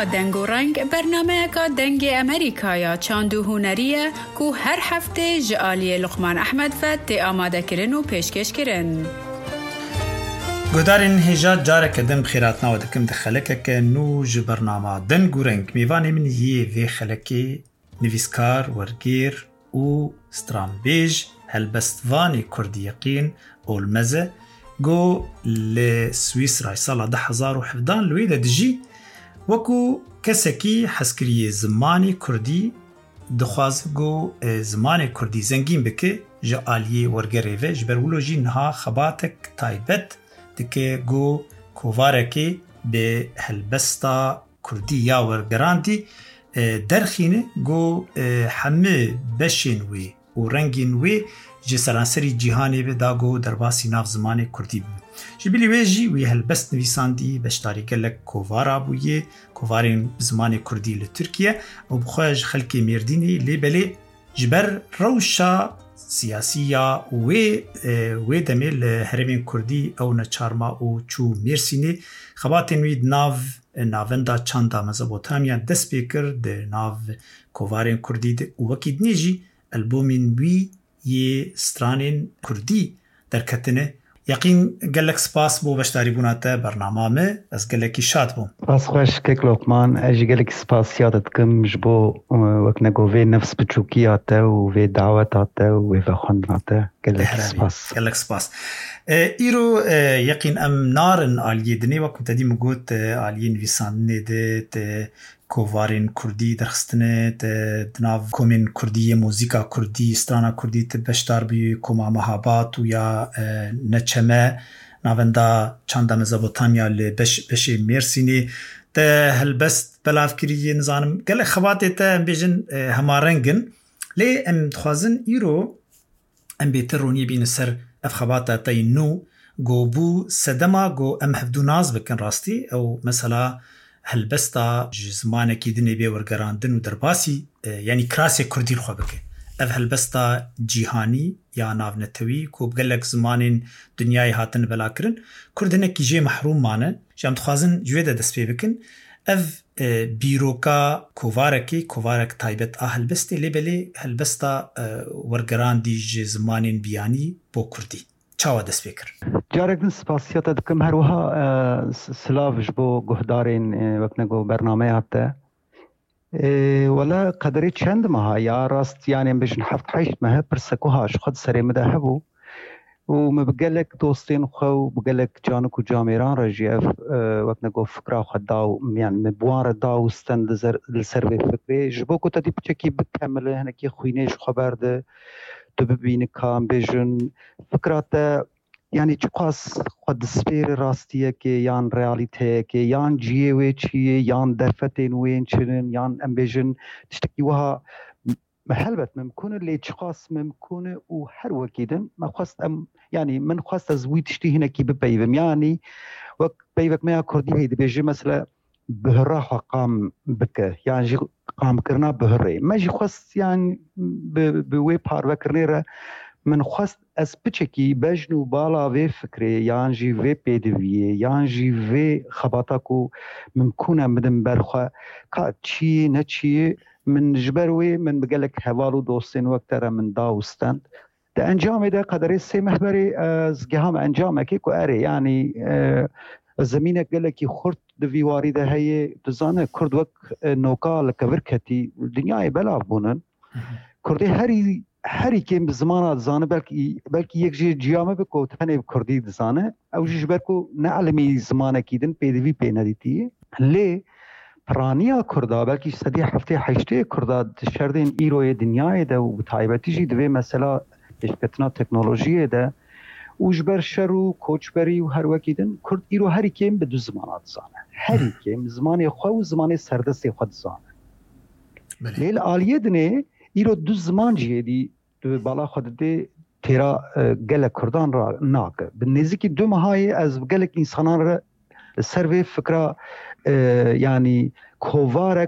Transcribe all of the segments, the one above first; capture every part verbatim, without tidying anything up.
دنگ و رنگ برنامه که دنگ امریکا یا چاندو هنریه که هر هفته جعالی لقمان احمد فت آماده کرن و پیشکش کرن. گودارین هجات جاره کدم بخیرات ناو دکم دخلکه که نو ج برنامه دنگ و رنگ میوانی من یه وی خلکی نویسکار ورگیر و سترامبیج هلبستوانی کردی یقین اولمزه گو لسویسرا سال ده هزار و حفدان لویده دجی وکو کسکی حسکری زمانی کردی دخواز گو زمانی کردی زنگین بکه جعالی ورگریوه جبرولوژی نها خباتک تایبت دکه گو کووارکی به هلبستا کردی یا ورگراندی درخینه گو همه بشین وی و رنگین وی جه سرانسری جیهانی به داگو درباسی ناف زمان کردی بی جبیلی وی جی وی هلبست نویساندی بشتاری گلک کووارا بویه کووارین زمان کردی لترکیه و بخواهج خلکی میردینی لی بلی جبر روشا سیاسیه وی وی دمیل هرمین کردی او نچارما او چو میرسینی خباتین وید ناف ناوندا چاندا مزبوطامیا دست بیکر ده ناف کووارین کردی ده وکید نیجی البومین وی یه سترانین کردی در کتنه یقین گلک سپاس بو بشتاری بوناته برنامه ما از گلکی شاد بوم باس خوش کک لقمان اجی گلک سپاس یادت کم جبو وقت نگو وی نفس بچوکیاته و وی دعوتاته و وی فخوندناته گلک سپاس گلک سپاس ایرو یقین ام نارن آلیه دنی وقت تدی مگوت آلیه نویسانه ده کووارین کردی درخستنه دناو کومین کردی موزیکا کردی استرانا کردی بشتار بی کوما مهابات و یا نچمه ناوندا چاندا مزبوطامیا لبش بشی میرسینی ده هلبست بلاف کری نزانم گل خواته تا بیجن همارنگن لی ام تخوازن ایرو ام بیتر رونی بین سر اف خواته تا نو گو بو سدما گو ام هفدو ناز بکن راستی او مثلا هلبستا زمانه کی دنی بی ورگراندن و درباسی یعنی کراسی کردی خو بکه اف هلبستا جیهانی یا ناونتوی کو بگلک زمانین دنیای هاتن بلا کرن کردنه کی جه محروم مانه جام تخوازن جویده دست پی بکن اف بیروکا کووارکی کووارک تایبت هلبستی لبلی هلبستا ورگراندی ج زمانین بیانی بو کردی چاوا دست بکر جارك سپاسیات دکم هر وها سلاوش بو گهدارین وقت نگو برنامه هاته ولا قدری چند ماها یا راست يعني بيش نحفت حيشت ما برسكوهاش خد سري مدهبو ومبقلك دوستين خو بقلك جانك وجاميران رجيف وقت نقول فكرة خداو يعني مبوار داو استند للسربي فكري جبوكو تدي بتشكي بكمل هناكي خوينيش خبر ده تببين كام بيجن فكرة يعني چقاس خود سفير راستيه كي يان رياليتي كي يان جيوي چيه يان درفتين وين چنن يان امبيجن تشتكي وها محلبت ممكن اللي چقاس ممكن وهر وكيدن ما خواست ام يعني من خواست زوي تشتي هنا كي ببيبم يعني وك بيبك ما كردي هيد بيجي مثلا بهراح قام بك يعني جي قام كرنا بهري ما جي خواست يعني بوي بار وكرنيره من خواست از بچکی بجنو بالا وی فکری یان جی وی پیدویه یان جی وی خباتا کو ممکنه مدن برخوا که چی نه چی من جبروی من بگلک حوالو دوستین وقتره من داوستند ده انجام ده قدری سی محبری از گهام انجام اکی کو اره یعنی زمینه گلکی خورد دوی وارده هی دزانه کرد وک نوکا لکورکتی دنیای بلا بونن کردی هری هری که زمانات زانه بلکی بلکی یک جی جیامه بکو تنه کردی زانه او جی برکو نعلمی زمانه کیدن پیدوی پی ندیتی لی پرانیا کردا بلکی صدی هفته هشته کردا شردین ایروی دنیای ده و تایبتی جی دوی مثلا اشکتنا تکنولوژی ده و جبر شرو کوچبری و هر وکیدن کرد ایرو هری که به دو زمانات زانه هری که زمان خو و زمان سردست خود زانه لیل آلیه دنه ایرو دو زمان جیدی دو بالا خود ده تیرا گل کردان را ناکه به نزدیکی دو ماهای از گل انسانان را سر فکر یعنی کووارک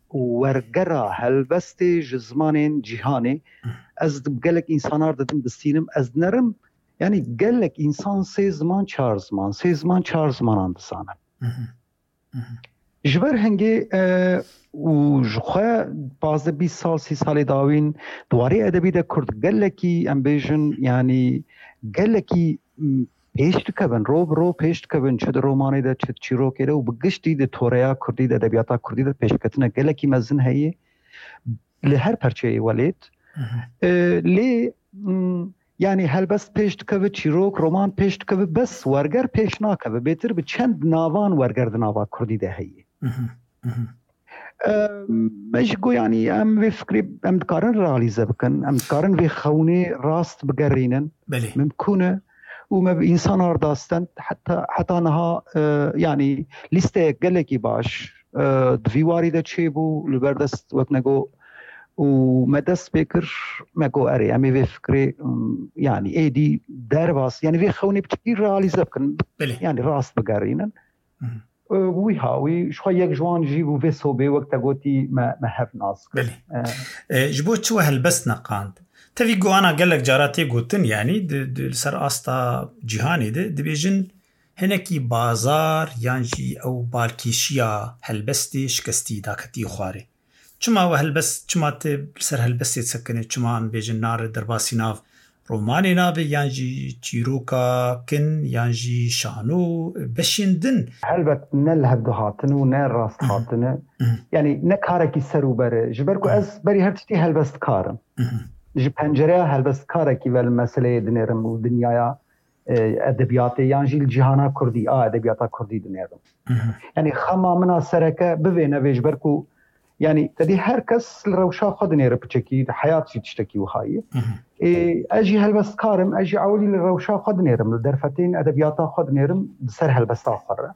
ورگرا هلبست زمان جهانی از گل انسانان دادم دستینم از نرم یعنی گل انسان سه زمان چهار زمان سه زمان چهار زمان اندسانه جبر هنگی و جخوا پازده بیست سال سی سال داوین دواری ادبی ده کرد گلکی ام بیژن یعنی گلکی پیشت کبن رو رو پیشت کبن چه در رومانی ده چه چیروکی ده و بگشتی ده توریا کردی ده ادبیاتا کردی ده پیشکتنه گلکی مزن هایی لهر پرچه ولید لی یعنی هل بس پیشت کبه چیروک رومان پیشت کبه بس ورگر پیش ناکبه بیتر به چند ناوان ورگر ده ناوا کردی ده هایی مش گو یعنی ام وی فکری ام دکارن رالیزه بکن ام دکارن وی خونی راست بگرینن ممکنه و ما انسان ارداستن حتی حتی نها یعنی لیسته گلکی باش دویواری ده چی بو لبردست وقت نگو و مدست بکر مگو اره امی وی فکری یعنی ایدی در باس یعنی وی خونی بچکی رالیزه بکن یعنی راست بگرینن وی هاوی شو یک جوان جی و وی صوبه وقت گوتی ما ما هف ناس بله جبو چو هلبست نقاند تفی گو انا گلک جاراتی گوتن یعنی د سر استا جهانی ده دبیجن هنکی بازار یانجی او بالکیشیا هلبستی شکستی داکتی خواره چما و هلبست چما ت سر هلبستی تسکنه چما ام بیجن نار درباسی ناف رومانی نابه یانجی چیروکا کن یانجی شانو بشیندن هلبت نل هفده هاتن و نل راست هاتن یعنی نکارکی سرو بره جبرکو از بری هر تشتی هلبست کارم جی پنجره هلبست کارکی ول مسئله دنیرم و دنیایا ادبیات یانجی الجهانا کردی آ ادبیاتا کردی دنیرم یعنی خما منا سرکه بوینه وی جبرکو يعني تدي هر كس الروشة خدني ربتشكي حياتي تشتكي وهاي أجي هالبس كارم أجي عولي الروشة خدني رم الدرفتين أدبياتا خدني رم بسر هالبس آخر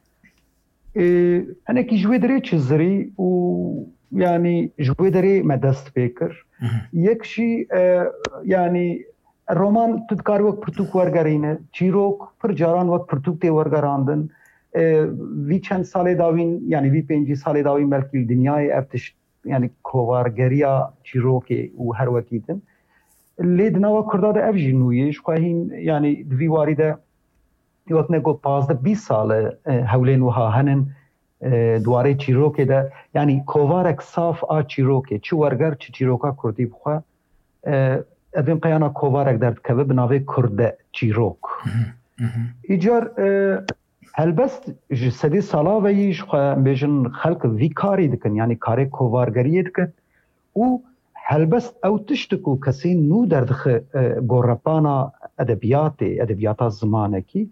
أنا كي جوي دري تشزري ويعني جوي دري مدست بيكر يكشي يعني الرومان تذكر وقت برتوك ورقرينه تشيروك فرجاران وقت برتوك تي ورقراندن وی چند سال داوین یعنی وی پنجی سال داوین بلکه دنیای افتش یعنی کوارگریا چیروکی و هر وقتیدن لیدنا و کرداد افجی نویش خواهین یعنی دوی وارده وقت نگو پازده بیست سال هولین وها هنن دواره چیروکی ده یعنی کوارک صاف آ چیروکی چی ورگر چی چیروکا کردی بخواه ادوین قیانا کوارک درد که بناوه کرده چیروک ایجار هلبست جسدی سالا ویش بیشن خلق وی کاری دکن یعنی کاری کوارگری دکن و هلبست او تشتکو کسی نو دردخ گورپانا ادبیات ادبیات زمانه کی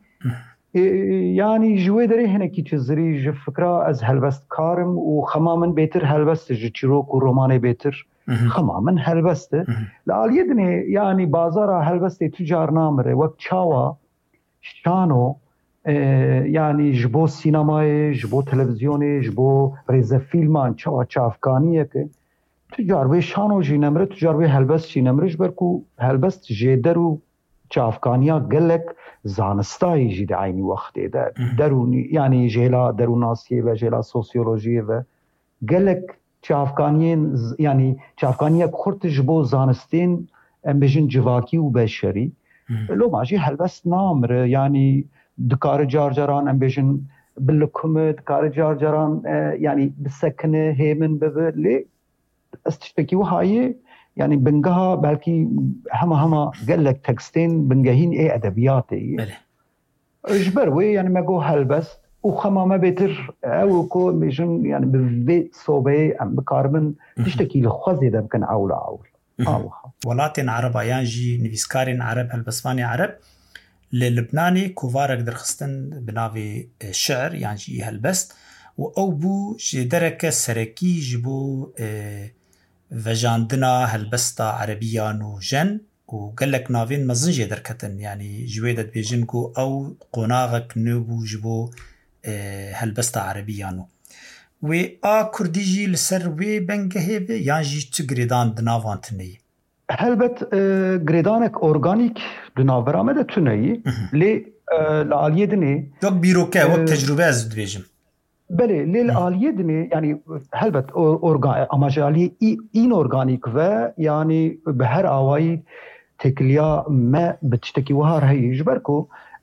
یعنی جوی داری هنه کی چیزری جو فکرا از هلبست کارم و خمامن بیتر هلبست جو چیروک و رومانه بیتر خمامن هلبسته لالیه دنه یعنی بازارا هلبسته تجار نامره وقت چاوا شانو یعنی جبو سینمای جبو تلویزیونی جبو ریز فیلمان چاوا چافکانیه که تجاربه شانو جی نمره تجاربه هلبست جی نمره جبرکو هلبست جیدرو چافکانیا گلک زانستایی جی ده عینی وقته ده درونی یعنی جیلا دروناسیه و جیلا سوسیولوژیه و گلک چافکانیین یعنی چافکانیا کورت جبو زانستین ام بجن جواکی و بشری لو ماجی هلبست نامره یعنی دکار جار جاران ام بیشن بالکم دکار جار جاران یعنی بسکنه هیمن ببر لی استشتکی و هایی یعنی بنگها بلکی همه همه گلک تکستین بنگهین ای ادبیاتی اجبر وی یعنی مگو هلبست و خمامه بیتر او کو بیشن یعنی به صوبه ام بکاربن تشتکی لخوزی ده بکن اول اول ولاتین عرب یانجی نویسکارین عرب هلبسوانی عرب للبناني كوفارك درخستن بناوي شعر يعني جي هالبست و او بو جدرك سركي جبو فجاندنا هالبستا عربيانو جن و قالك نافين مزن جي دركتن يعني جويدت بيجنكو او قناغك نبو جبو هالبستا عربيانو و آ كرديجي لسر وي بنگهيبه يعني جي تگريدان دناوان تنهي هلبت گریدانک ارگانیک دناور آمده تونهی لی لعالیه دنه وقت بیروکه وقت تجربه از دویجم بله لی لعالیه دنه یعنی هلبت ارگان اما جالی این ارگانیک و یعنی به هر آوایی تکلیا ما بتشتکی وها رهی جبرکو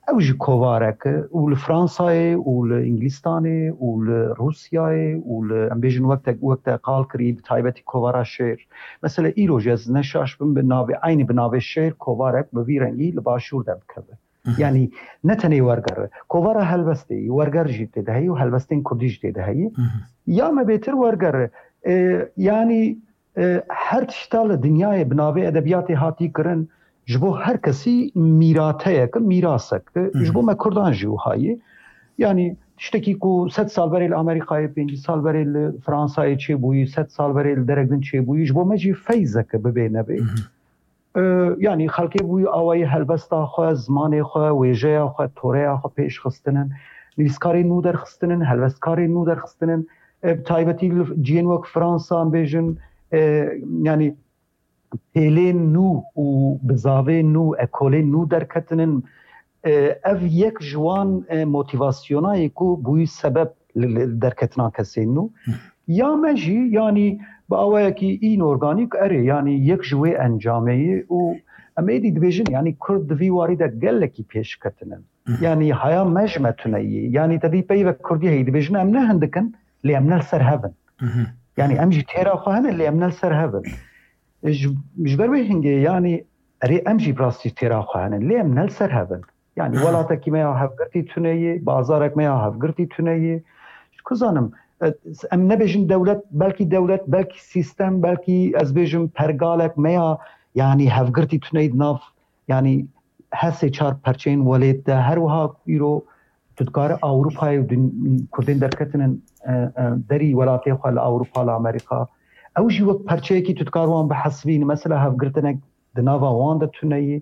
اوجي كوفارك والفرنساي والانجلستاني والروسياي والامبيجن وقت وقت قال كريب تايبتي كوفارا شير مثلا ايروجز نشاش بن بنابي عيني بنابي الشير كوفارك بفيرنجي لباشور دبكبه يعني نتني ورقر كوفارا هلبستي ورقر جيت دهي وهلبستين كردي جيت دهي يا ما بيتر ورقر اه يعني اه هر تشتال الدنيا بنابي ادبياتي هاتي كرن جبو هر کسی میراته که میراثه که جبو ما کردان جو هایی یعنی تشتکی کو ست سال برای امریکای پنج سال برای فرانسای چه بوی ست سال برای درگدن چه بوی جبو مجی فیضه که ببینه بی یعنی خلقی بوی آوای هلبستا خواه زمان خواه ویجه خواه توره خواه پیش خستنن نویسکاری نو در خستنن هلبستکاری نو در خستنن تایبتی جین وک فرانسا بیجن یعنی پیلین نو و بزاوه نو اکولین نو درکتنن اف یک جوان موتیواسیونایی کو بوی سبب درکتنا کسی نو یا مجی یعنی با اوه که این ارگانیک اره یعنی یک جوه انجامه و امیدی دبیجن یعنی کرد دوی واری در گلکی پیش کتنن یعنی هیا مجمتونه یعنی تدی پی و کردی هی دبیجن امنه هندکن لی امنه سر هفن یعنی امجی تیرا خواهن لی امنه سر هفن جبر وهنگه یعنی اری امجی براستی تیرا خواهن لیم نل سر هفن یعنی ولاتا کی میا هفگرتی تونهی بازارک میا هفگرتی تونهی کزانم ام نبیجن دولت بلکی دولت بلکی سیستم بلکی از بیجن پرگالک میا یعنی هفگرتی تونهی ناف یعنی هسه چار پرچین ولید ده هر وها ایرو تدکار اوروپای و کردین درکتن دری ولاتی خواه اوروپا لامریکا اوجي وقت پرچه کی تتکاروان بحسبین مثلا هفگرتنک دناوا وان دتونهی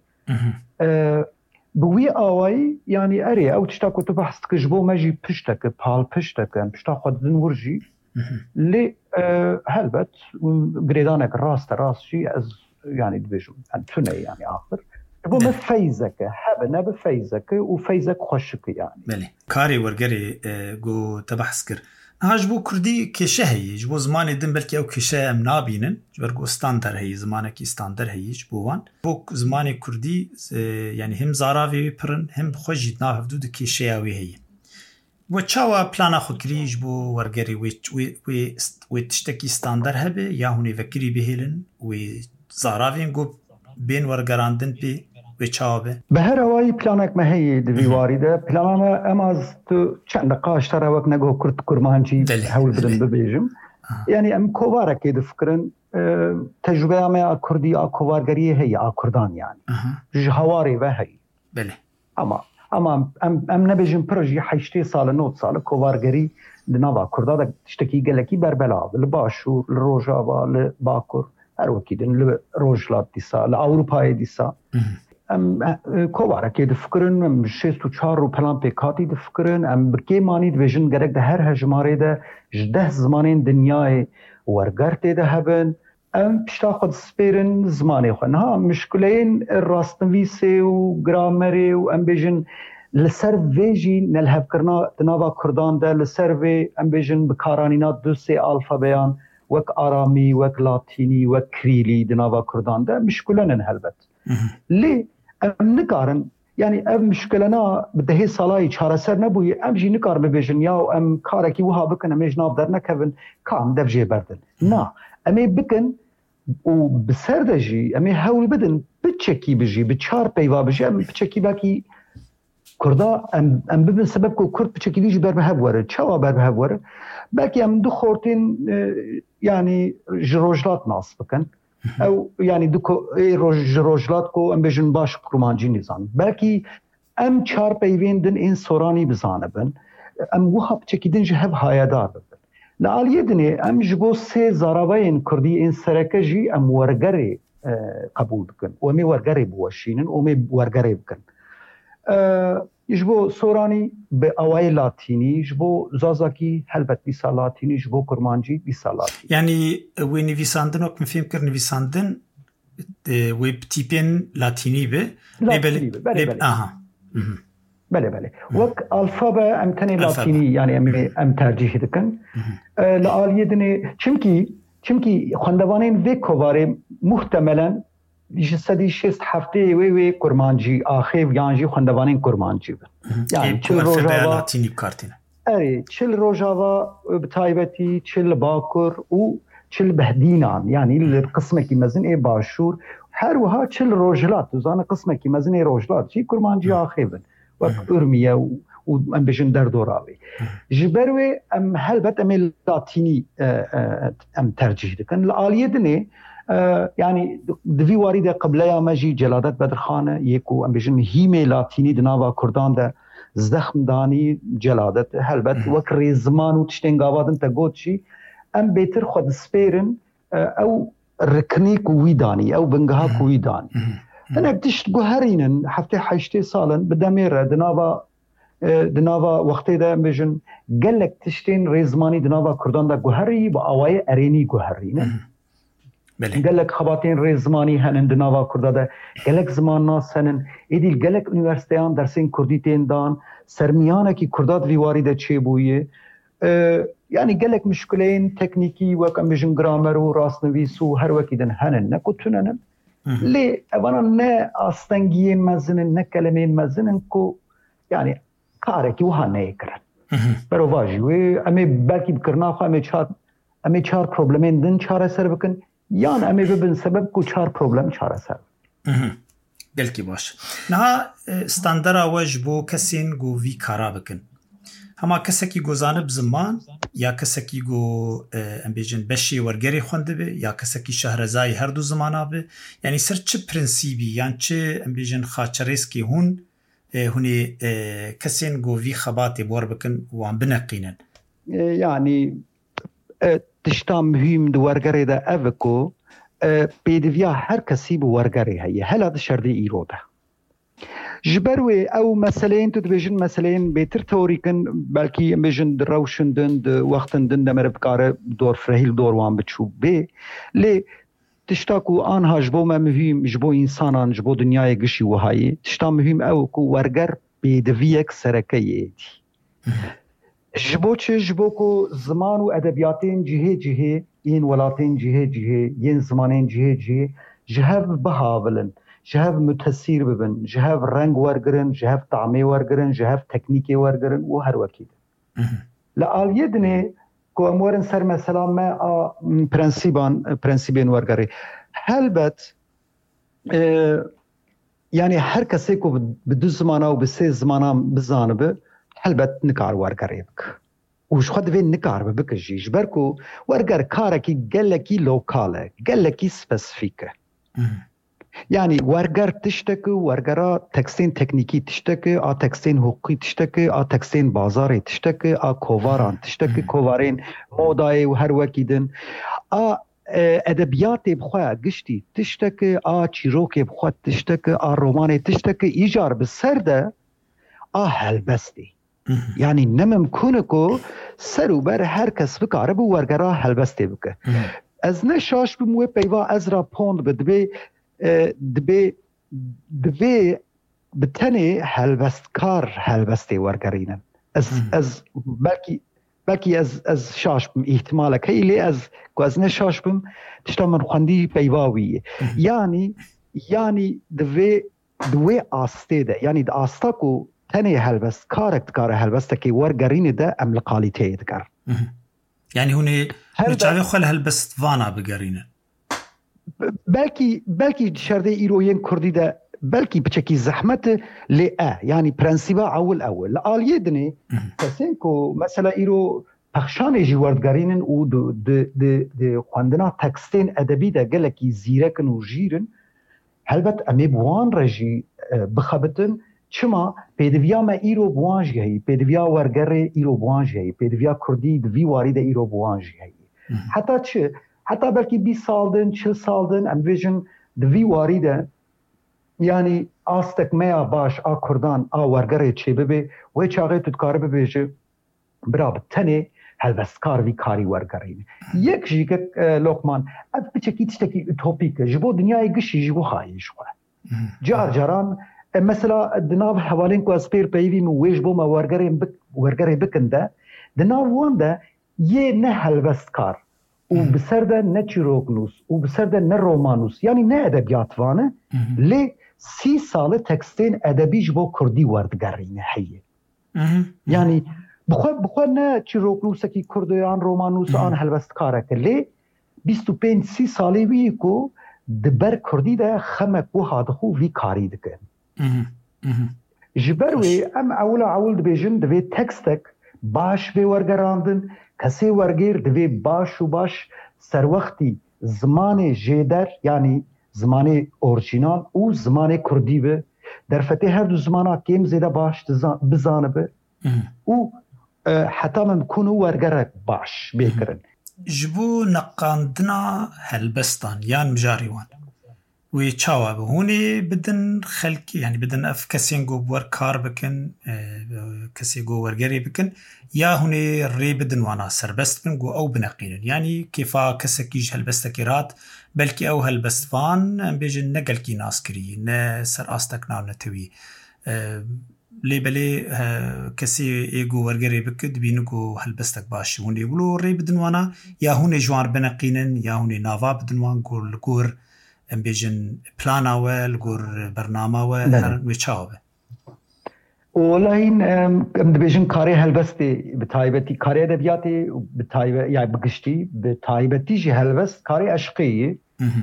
بوی آوایی یعنی اری او تشتا کو تو بحث کجبو ماجی پشتک پال پشتک پشتا خود دن ورجی لی هلبت گریدانک راست راست شی از يعني دبيجو تونهي يعني آخر بو ما فيزك هذا نبى فيزك وفيزك خوشك يعني بله كاري ورقري جو تبحث كر هاجبو كردي كشهي جبو زماني دم بلكي او كشه ام نابينن جبرغو ستاندر هي زمانك ستاندر هي جبوان بو زماني كردي يعني هم زاراوي برن هم خوجيت ناف حدود كشهاوي هي وچاوا پلانا خکری جبو ورقري وي وي وي تشتكي ستاندر هبه يا هوني فكري بهلن وي زاراوين جو بين ورقراندن بي وچاوه بهر هواي پلانك ما هي دوی وارده پلانا اما از تو چند نقاش ترى وقت نگو کرد کرمانجی حول بدن ببیجم يعني ام کوواره که دفکرن تجربه ما کردی کووارگری هي کردان يعني جهواري و هي بله اما اما ام ام نبیجم پروژه هشت سال نود سال کووارگری دنوا کردا دا تشتکی گلکی بربلا لباشور لروجاوا لباکور هر وکیدن لروجلات دیسا لاوروپای دیسا ام کوواره که دفکرن شست و چهار رو پلان پیکاتی دفکرن ام بکی مانی دویژن گرک ده هر هجماره ده جده زمانین دنیای ورگرته ده هبن ام پشتا خود سپیرن زمانی خود ها مشکلین راستنویسه و گرامره و ام بیجن لسر ویجی نلحب کرنا دناوا کردان ده لسر وی ام بیجن بکارانینا دو سه الفابیان وک آرامی وک لاتینی وک کریلی دناوا کردان ده مشکلن هلبت لی ام نکارن يعني ام مشكلنا بدهي صلاي چارەسەر نبوي ام جي نكار ببيجن يا ام كاركي وها بكن ام جناب در نكفن كام دفجي بردن نا امي بكن وبسردجي امي هول بدن بتشكي بجي بتشار بيوا بجي ام بتشكي باكي كردا ام ام ببن سبب كو كرد بتشكي ديجي بر بهور تشوا بر بهور باكي ام دو خورتين يعني جروجلات ناس بكن او يعني دوكو روج روجلات کو ام بجن باش کرمانجی نظام بلکه ام چار پیوین دن این سورانی بزانبن ام وها بچکیدن جهب هایدار بن لعالیه دنی ام جبو سه زارابین کردی این سرکه جی ام ورگری قبول بکن و می ورگری بوشینن و می ورگری بکن جبو سورانی به اوای لاتینی جبو زازاکی هلبت بیسا لاتینی جبو کرمانجی بیسا لاتینی يعني وي نویساندن وقت مفهم كر نویساندن وي بتيبين لاتيني به لاتيني به بله بله آها بله بله وقت الفابا امتنی لاتینی يعني ام ام ترجیح دکن لعالیه دنی چمکی چمکی خواندوانین وی کوواره محتملا جسدی شست هفته وی وی کرمانجی آخیو یانجی خندوانین کرمانجی بن یعنی چل روزاوا لاتینی کارتینه اری چل روزاوا بتایبتی چل باکر و چل بهدینان یعنی القسمه کی مزن ای باشور هر وها چل روجلات وزانه قسمه کی مزن ای روجلات چی کرمانجی آخیو بن و ارمیه و ام بجن در دوراوی جبروی ام هلبت ام لاتینی ام ترجیح دکن العالیه دنه يعني دفي وارده قبلها ماجي جلادت بدرخانه يكو ام بجن هيمي لاتيني دناوا كردان ده زخم داني جلادت هلبت وكري زمان وتشتنغاوادن تاغوتشي ام بيتر خد سبيرن او ركنيك ويداني او بنغها ويداني انا بدشت جوهرين حفتي حيشتي سالن بدمير دناوا دناوا وقتی ده بجن گلک تشتين ريزماني دناوا كردان ده جوهري با اواي اريني جوهري نه گلک خباتین رزمانی هنن دناوا کرده ده گلک زمان ناس هنن ایدیل گلک انیورسیتیان درسین کردی تین دان سرمیانه کی کرداد ویواری ده چه بویه یعنی گلک مشکلین تکنیکی وکم بجن گرامر و راستنویس و هر وکی دن هنن نکتونن لی اوانا نه آستنگیین مزنن نه کلمین مزنن کو یعنی کارکی وها نه کرن برو واجی و امی بلکی بکرناخو امی چار امی چار پروبلمین دن چاره سر بکن یان امی ببین سبب کو چار پروبلم چاره سر گلکی باش نه استاندر آواج بو کسین گو وی کارا بکن هما کسکی گو زانب زمان یا کسکی گو ام بیجن بشی ورگری خونده بی یا کسکی شهرزای هر دو زمانا بی یعنی سر چه پرنسیبی یعنی چه ام بیجن خاچریس کی هون هونی کسین گو وی خباتی بور بکن وان بنقینن یعنی تشتا مهم دو ورگره ده اوکو بیدویا هر کسی بو ورگره هیه هلا ده شرده ایرو ده جبروی او مسئلین تو دبیجن مسئلین بیتر توریکن بلکی بیجن در روشندن در وقتن دن دمر بکاره دور فرهیل دور وان بچوب بی لی تشتا کو آنها جبو ما مهم جبو انسانان جبو دنیای گشی وهایی تشتا مهم او کو ورگر بیدویک سرکه یه جبو چه جبو کو زمان و ادبیاتین جهه جهه این ولاتین جهه جهه این زمانین جهه جهه جهاv بهاولن جهاv متسیر ببن جهاv رنگ ورگرن جهاv طعمه ورگرن جهاv تکنیکی ورگرن و هر وکید لعالیه دنه کو امورن سر مثلا ما پرنسیبان پرنسیبین ورگری هلبت یعنی هر کسی کو بدو زمانه و بسه زمانه بزانبه هلبت نکار ورگری بک وش خود وين نكار بكجي جبركو ورجر كاركي جلكي لوكاله جلكي سبيسيفيك يعني ورجر تشتكي ورجرا تكسين تكنيكي تشتكي ا تكسين حقوقي تشتكي ا تكسين بازاري تشتكي ا كوفاران تشتكي كوفارين موداي وهر وكيدن ا ادبيات بخوا قشتي تشتكي ا تشيروكي بخوا تشتكي ا روماني تشتكي ايجار بالسرده ا هلبستي يعني نممكن كو سرو بر هر کس بکاره بو ورگرا هلبسته بکه از نشاش بموی پیوا از را پوند بدبی دبی دبی بتنی هلبستکار هلبسته ورگرینن از از بلکی بلکی از از شاش بم احتمالک هیلی از کو از نشاش بم تشتا من خوندی پیواوی یعنی یعنی دبی دوی آسته ده یعنی د آستا کو تاني هلبست كاركت كاره هلبستكي ورقريني ده أم لقاليتي يدقر يعني هوني نجعله خل هلبست فانا بقرينه بلكي بلكي شرده إيروين كردي ده بلكي بچكي زحمت لأ يعني برنسيبا أول أول لقال يدني تسينكو مثلا إيرو بخشان يجي وردقرينن و دو دو دو دو خواندنا تكستين أدبي ده قلكي زيركن و جيرن هلبت أمي بوان رجي بخبتن چما پیدویا ما ایرو بوانج هی پیدویا ورگره ایرو بوانج هی پیدویا کردی دوی وارد ایرو بوانج هی حتی چه حتی بلکی بیست سال دن چه سال دن ام ویژن دوی وارد یعنی آستک میا باش آ کردان آ ورگره چه ببه و چاقه تدکاره ببیجه برا بتنه هلبستکار وی کاری ورگرین یک جیگه لوکمان اف بچکی تشتکی اوتوپیک جبو دنیای گشی جبو خواهیش خواه جار جاران مثلا دناف حوالين كو اسبير بيفي من ويش بو ما ورغري بك ورغري بكنده دناف وانده يه نه هلبستكار و بسر ده نه چیروکنوس و بسر ده نه رومانوس یعنی نه ادبیات وانه لی سی سال تکستین ادبیش با کردی وردگرینه هیه یعنی بخواه بخواه نه چیروکنوس کی کردیان رومانوس آن هلوست کاره که لی بیست و پنج سی سالی وی کو دبر کردی ده خمک و هادخو وی کاری دکن جبروی ام اولا اول دبیجن دوی تکستک باش به ورگراندن کسی ورگیر دوی باش و باش سر وقتی زمان جیدر یعنی زمان اورجینال و زمان کردی به در فتح هر دو زمانا کم زیده باش بزانه به و حتی ممکنه ورگره باش بیکرن جبو نقاندنا هلبستان یان مجاریوان وی چاوا به هونی بدن خلکی یعنی بدن اف کسی گو بور کار بکن کسی گو ورگری بکن یا هونی ری بدن وانا سربست بن گو او بنقینن یعنی کیفا کسی کیج هلبست کیرات بلکی او هلبست فان بیجن نگل کی ناس کری نه سر آستک ناو نتوی لی بلی کسی ایگو ورگری بکد بینو گو هلبستک باشی هونی ولو ری بدن وانا یا هونی جوار بنقینن یا هونی ناوا بدن وان گو لگور ام بیجن پلانا و لگور برنامه و هر ویچاوه والله این ام بیجن کاری هلبستی بتایبتی کاری ادبیاتی بتایب یا بگشتی بتایبتی جی هلبست کاری عشقی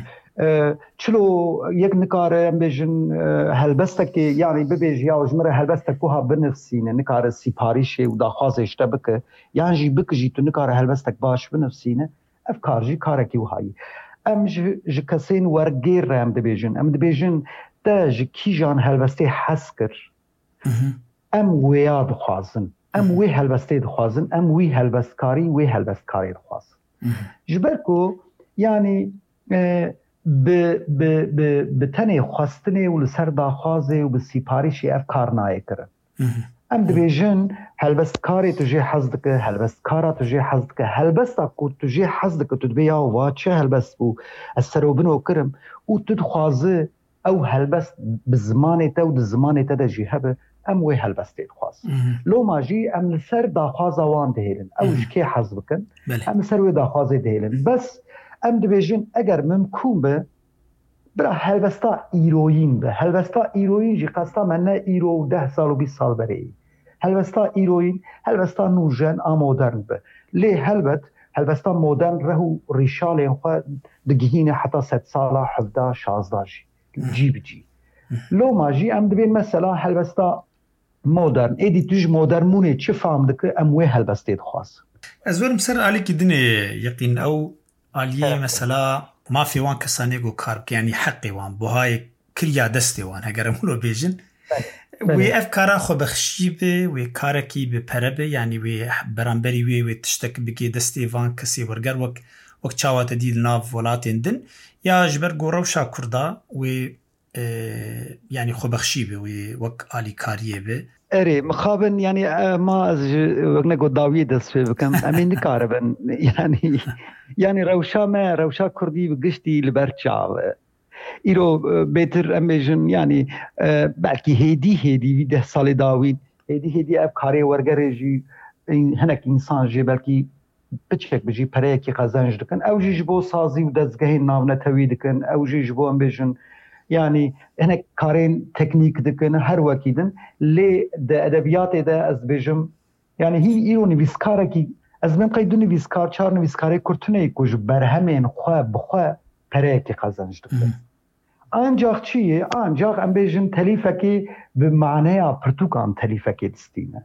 چلو یک نکاره ام بیجن هلبستک یعنی ببیج یا جمره هلبستک کوها بنفسینه نکاره سیپاریشه و داخوازش تبکه یعنی جی بکجی تو نکاره هلبستک باش بنفسینه افکار جی کاره کی وهایی ام ج کسین ورگیر رام دبیجن ام دبیجن تا ج کی جان هلبستی حسکر ام ویا دخوازن ام وی هلبستی دخوازن ام وی هلبستکاری وی هلبستکاری دخوازن جبرکو یعنی ب ب ب بتنی خواستنی و لسر داخوازی و بسیپاریشی افکار نای کرن ام دبیجن هلبستکاری تجی حزدک هلبستکارا تجی حزدک هلبستا کو تجی حزدک تدبیا و چه هلبست بو السروبنو کرم و تدخوازه او هلبست بزمان تا و زمان تا دجی هبه ام وی هلبستی خواز لو ماجی ام لسر داخوازا وان دهیلن او جکی حزبکن ام لسر وی داخوازی دهیلن بس ام دبیجن اگر ممکن به برا هلبستا ایروین به هلبستا ایروین جی قصدا من نه ایرو ده سال و بیست سال بری هلبستا ایروین هلبستا نوجن آمودرن به لی هلبت هلبستا مودرن رهو ریشال خود دگهین حتی ست ساله حفده شازده جی جی بجی لو ماجی ام دبین مثلا هلبستا مودرن ایدی توش مودرن مونه چه فهم دکه اموی هلبستید خواست از ورم سر علی که دنه یقین او علیه مثلا ما في وان كسانيغو كارب يعني حقي وان بوهاي كريا دستي وان هجرمولو بيجن وي افكارا خو بخشيبه وي كاركي بپربه يعني وي برامبري وي وي تشتك بكي دستي وان كسي ورگر وك وك چاوات ديل ناف ولاتين دن يا جبر گوروشا كردا وي اه يعني خو بخشيبه وي وك آلي كاريه به اري مخابن يعني ما وقنا قد داوية دست بكم امين نكاربن يعني يعني روشا ما روشا كردي بقشتي لبرچاو ايرو بيتر اميجن يعني بلكي هيدي هيدي في ده سالي داويد هيدي هيدي اب كاري ورگرجي هناك انسان جي بلكي بتشك بجي پريكي قزنج دكن او جي جبو سازي ودزگهي ناو نتوي دكن او جي جبو اميجن يعني هناك كارين تكنيك دكن هر وكيدن لي ده ادبيات ده از بجم يعني هي ايرو نويسكارا كي از من قيدو نويسكار چار نويسكاري كرتونه كوج برهمين خوا بخوا پريكي قزنج دكن انجاق چیه؟ انجاق ام بجم تليفكي بمعنى پرتوكان تليفكي دستينه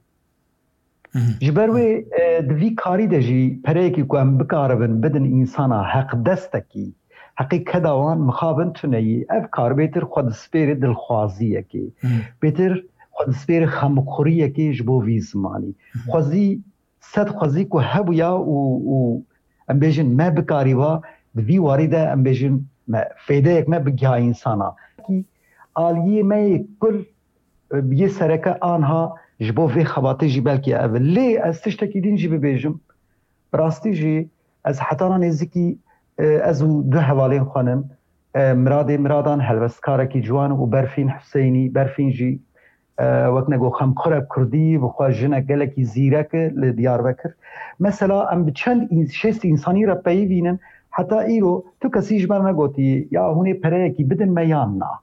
جبروي دوی کاری دجي پريكي كو ام بكاربن بدن انسانا حق دستكي حقی کدوان مخابن تونهی افکار بیتر خود سپیر دلخوازیه کی بیتر خود سپیر خمخوریه کی جبو وی زمانی خوزی صد خوزی کو هبو یا و ام بیجن ما بکاری و دوی وارده ام بیجن فیده یک ما بگیا انسانا کی آلیه ما کل بیه سرکه آنها جبو وی خباته جی بلکی اول لی از تشتکی دین جی ببیجم براستی جی از حتانا نزدیکی ازو دو حوالين خانم مرادي مرادان هلوستكاركي جوان و برفين حسيني برفين جي وەک نەگۆ خەمخۆرە کوردی بخوا ژنە گەلێکی زیرەکە لە دیاربەکر مثلا ئەم چەند شێستی ئینسانی رە پەیوینن حتا ئیرۆ تو کەسیش بەر نەگوتی یا هونێ پەرەیەکی بدن مە یان نا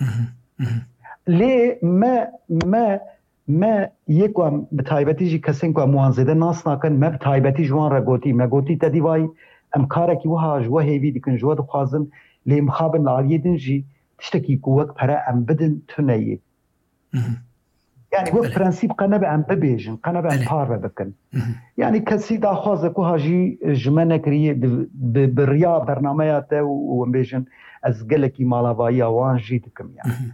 لێ مە مە یەکوام بەتایبەتیژی کەسێک موان زێدە ناس ناکەن مە بەتایبەتی جوان ڕەگوتی مەگوتی تەدیوای ئەم کارێکی وها ژوە هێوی دیکن ژوە دخوازن لێ مخابن لاڵیە دنجی تشتێکی وەک پەرە ئەم بدن تونەیە يعني وەک پرەنسیب قەنە بە ئەم ببێژن قەنە بە ئەم پارە بکەن يعني کەسی داخوازە کو هاژی ژمە نەکریە بڕیا بەرنامەیاتە و بێژن ئەس گەلێکی ماڵاوایی ئەوانژی دکم یان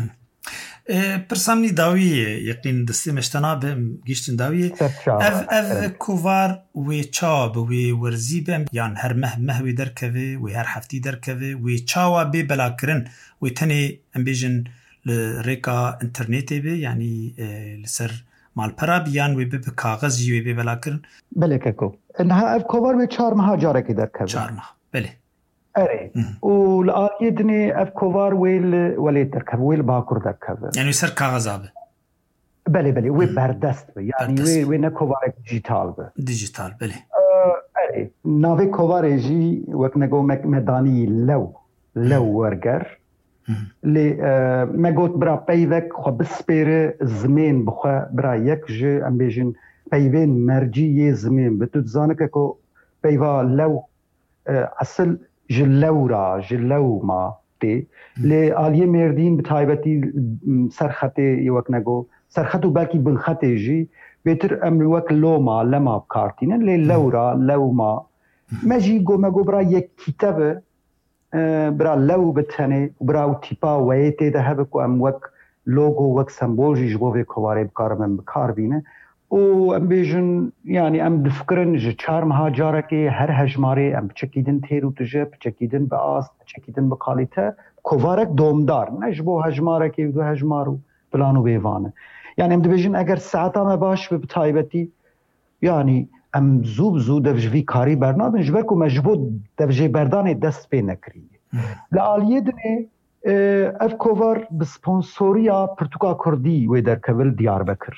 پرسامنی داویە یەقین دەستێ مەشتەنا بم گیشتن داویە ئەv کوڤار وێ چاوا بە وێ وەرزی بەم یان هەر مەه مەهوێ دەرکەوێ وێ هەر هەفتی دەرکەوێ وێ چاوا بێ بەلاکردن وێ تەنێ ئەم بێژن لە ڕێکا ئینتەرنێتێ بێ ینی لەسەر ماڵپەرا بیان وێ بێ بە کاغەزی وێ بێ بەلاکردن بەلێ کەکۆ ئەنها ئەv کوڤار وێ چار مەها جارێکی دەرکەوێ چار مەها بەلێ ئەرێ و لە ئاڵیە دنێ ئەv کوڤار وێ وەلێ دەرکەوێ وێ لە باکوور دەرکەوێ یعنی سەر کاغەزا بێ بەلێ بەلێ وێ بەردەست بێ یعنی وێ وێ نە کوڤارێک دیجیتال بێ دیجیتال بەلێ ئەرێ ناوێ کوڤارێژی وەک نەگۆ مەدانی لەو لەو وەرگەر لێ مەگوت برا پەیڤەک خۆ بسپێرە زمێن بخوا برا یەک ژێ ئەم بێژن پەیڤێن مەرجی یێ زمێن بە تو دزانەکە کۆ پەیڤا لەو ئەسل ji lewra ji lewma tê lê aliyê mêrdîn bi taybetî serxetê wek nego serxet û belkî binxetê jî bêtir em wek loma lema bikartînin lê lewra lewma me jî gomego bira yek kîtebe bira lew bi tenê û bira tîpa weyê tê de hebe ku em wek logo wek sembol jî ji bo vê kovarê bikarim em bikar bîne û em bêjin yani em difikirin ji çar meha carekê her hejmarê em biçekîdin têr û tije biçekîdin bi ast biçekîdin bi qalîte kovarek domdar ne ji bo hejmarekê du hejmar û filan û bêvan e yani em dibêjin eger saeta me baş bi bi taybetî yani em zû bi zû dev ji vî karî bernadin ji ber ku me ji bo dev jêberdanê dest pê nekiriye li aliyê dinê ev kovar bi sponsoriya Pirtûka Kurdî wê derkevil Diyarbekir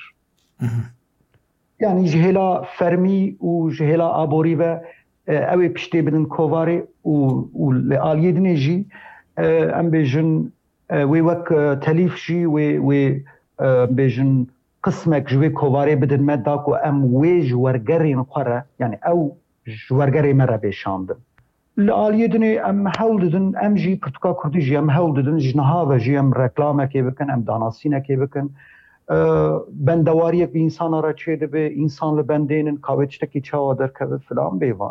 yani ji hêla fermî û ji hêla aborî ve ew ê piştê bidin kovarê û û li aliyê dinê jî em bêjin wê wek telîf jî wê wê bêjin qismek ji wê kovarê bidin me da ku em wê ji wergerên xwe re yani ew ji wergerê me re bêşandin li aliyê dinê em hewl didin em jî Pirtûka Kurdî jî em hewl didin ji niha ve jî em reklamekê bikin em danasînekê bikin bendewariyek bir insana ra çê dibe insan li bendênin kavê tiştekî çawa derkeve filan bêvan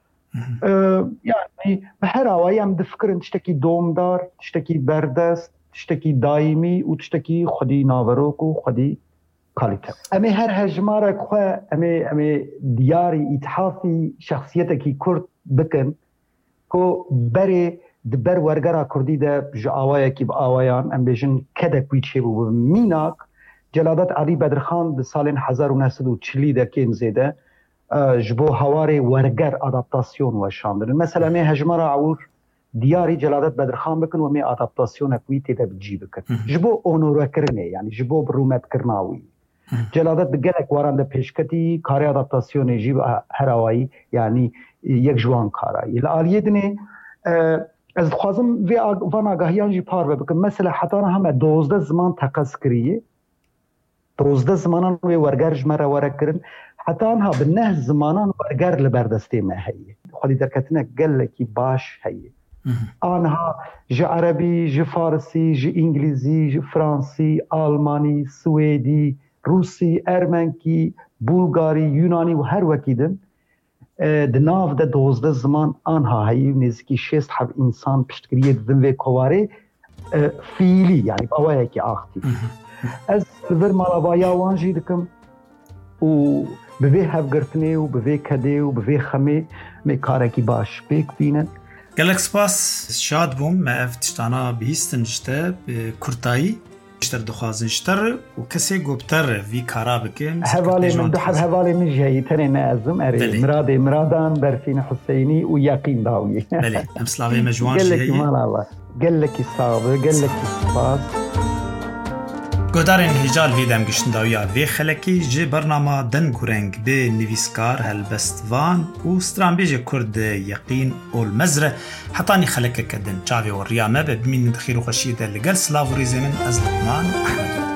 yani bi her awayî em difikirin tiştekî domdar tiştekî berdest tiştekî daîmî û tiştekî xwedî naverok û xwedî kalîte em ê her hejmarek xwe em ê em ê diyarî îtihafî şexsiyetekî Kurd bikin ku berê di ber wergera Kurdî de ji awayekî bi awayan em bêjin kedek wî çêbû bi mînak Celadet Ali Bedirxan di salên hezar û neh sed û çilî de kêm zêde ji bo hewarê werger adaptasyon weşandirin mesela em ê hejmara ewr diyarî Celadet Bedirxan bikin û em ê adaptasyonek wî tê de bicî bikin ji bo onorekirinê yani ji bo birûmetkirina wî Celadet bi gelek waran de pêşketî karê adaptasyonê jî her awayî yani yek ji wan karayî li aliyê dinê ez dixwazim vê van agahiyan jî par ve bikin mesela heta niha me dozde ziman teqez kiriye dozde zimanan wê werger ji me re werekirin heta niha bi neh zimanan werger li berdestê me heye xwedî derketinek gelekî baş heye anha ji erebî ji farsî ji îngilîzî ji fransî almanî swêdî rûsî ermenkî bulgarî yunanî û her wekî din di nav de dozde ziman anha heyî nêzîkî şêst hev însan piştgiriyê didin vê kovarê fiîlî yani awayekî axtî ez li vir malavaya wan jî dikim û bi vê hevgirtinê û bi vê kedê û bi vê xemê mê karekî baş pêk bînin gelek spas şad bûm me ev tiştana bihîstin ji te kurtayî işler dixwazin ji te re û kesê gobter vî kara bikin hevalê min du hev hevalê min ji heyî tenê ne ezim erê miradê miradan Berfîn Husseynî û Yaqîn Dawiyê belê em slavê me ji wan jî heye gelekî malava gelekî sağ be gelekî spas گودارین هجال ویدم گشتنداویا وی خلکی جه برنامه دن گورنگ به نویسکار هلبستوان و سترانبیج کرد یقین اول مزره حتانی خلکه کدن چاوی و ریامه به بمین دخیر و خشیده لگل سلاوریزمن از لقمان احمد